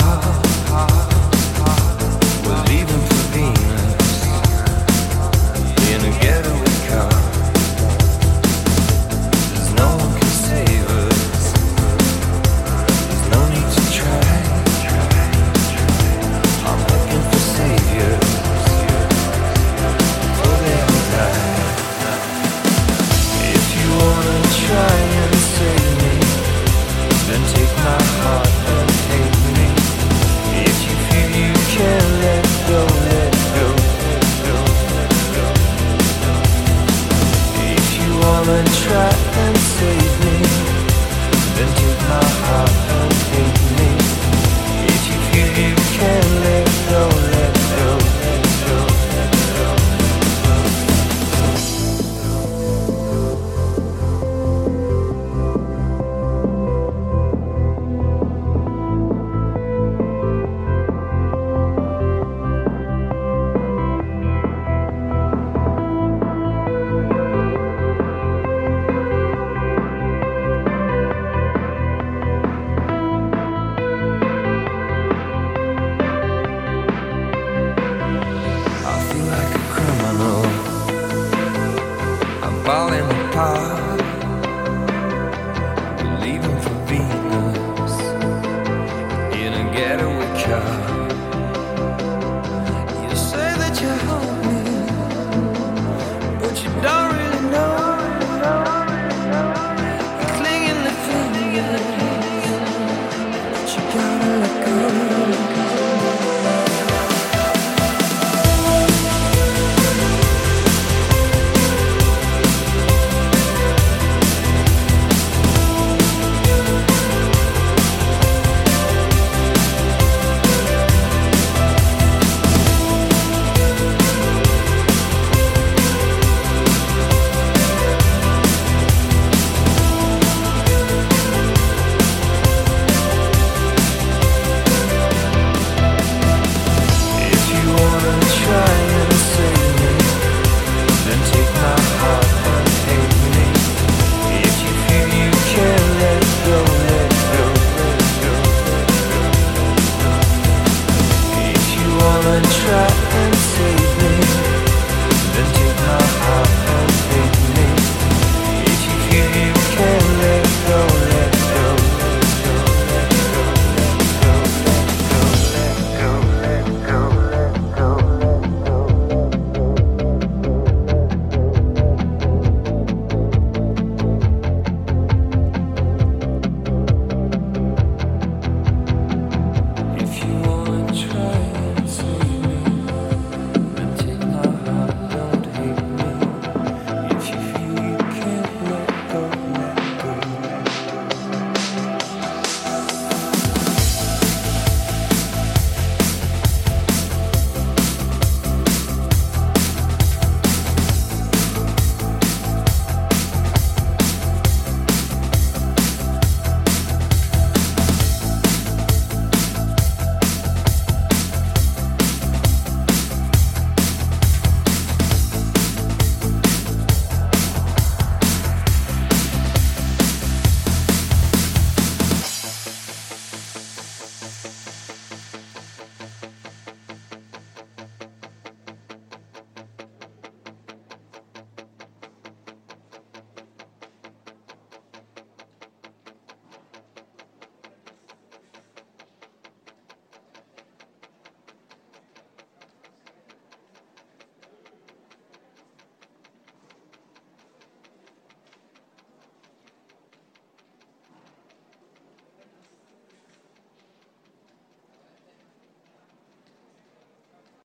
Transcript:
We're leaving for Venus in a getaway car. There's no one can save us. There's no need to try. I'm looking for saviors before they all die. If you wanna try and save me, then take my heart and take me. If you feel you can't let go, let go, let go, let go. If you wanna try and save me, then take my heart and take me. If you feel you can't let go, let go, let go, let go. I feel like a criminal. I'm falling apart. We're leaving for Venus in a getaway car.